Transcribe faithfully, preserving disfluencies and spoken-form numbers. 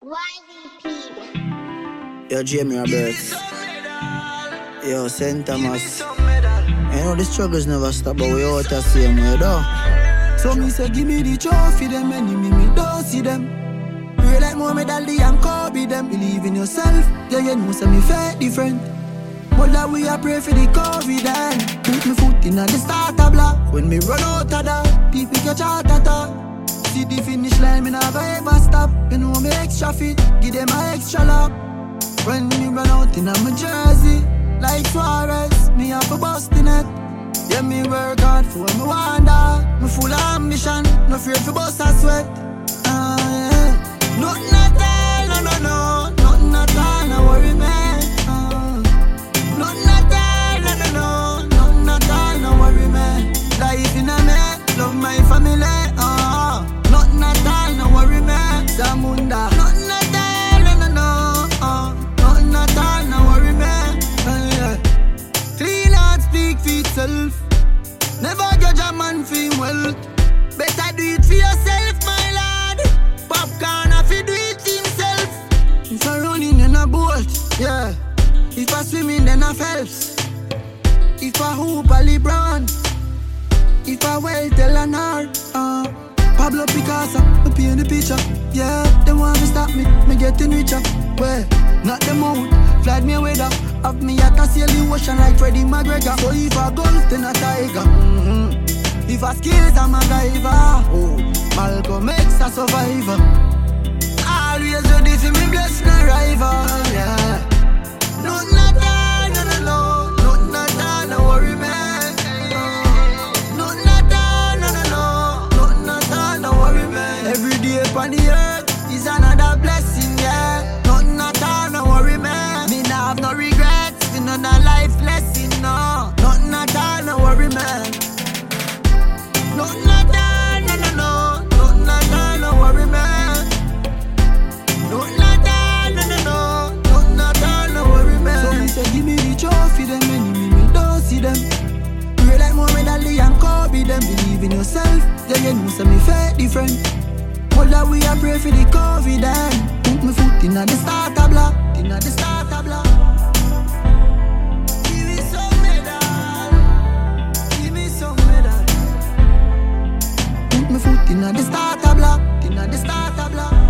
Y V P. Yo, Jamie Roberts. Yo, Saint Thomas. You know the struggles never stop, but we all the same way, though. So me say give me the trophy, them enemy me don't see them. Real like Muhammad Ali and Kobe, them believe in yourself. Yeah, you know say me fair different. But that we a pray for the COVID and put me foot in the starter block. When me run out of that, people catch heart attack. See the finish line, me never ever stop. You know me extra fit, give them a extra lap. When me run out in my jersey, like Suarez, me have a bust in it. Yeah, me work hard for me wonder. Me full of ambition, no fear to bust a sweat. Ah, yeah. Nothing at all, no, no, no. Nothing at all, no worry, man. Ah. Nothing at all, no, no, no. Nothing at all, no worry, man. Life in a me, love my family. Ah. Nothing at all, no worry, man. Zamunda. Nothing at all, no, no, no. Ah. Nothing at all, no worry, man. Ah, yeah. Clean heart speak for itself. Never judge a man for him wealth. Better do it for yourself, my lad. Popcorn, if you do it himself. If I running, then I bolt, yeah. If I swimming, then I Phelps. If I hoop, I LeBron. If I well, tell an art. Uh, Pablo Picasso, me paint the picture. Yeah, they want to stop me, me getting richer. Well, not the mood, flag me away down. Have me at a sail the ocean like Freddie McGregor. So if I golf, then a tiger. Mm-hmm. If I skills, I'm a diver. Oh, Malcolm X a survivor. Always ready for me blessing a rival. Yeah. Nothing at all, no, no, no. Nothing at all, no worry, man. Nothing at all, no, no, no. Nothing at all, no worry, man. Every day upon the earth is another blessing, yeah. Nothing at all, no worry, man. Me nah have no regrets, me none a life lesson, no. Nothing at all, no worry, man. Nothing at all, no, no, no. Nothing at all, no worry, man. Nothing at all, no, no, no. Nothing at all, no worry, man. So me say give me the trophy, them enemy me don't see them. Real like Muhammad Ali and Kobe, them believe in yourself. Yeah, you know say me fair different. But that we a pray for the COVID and put me foot in the starter block, in the starter block. Give me some medal, give me some medal. Put me foot in the starter block, in the starter block.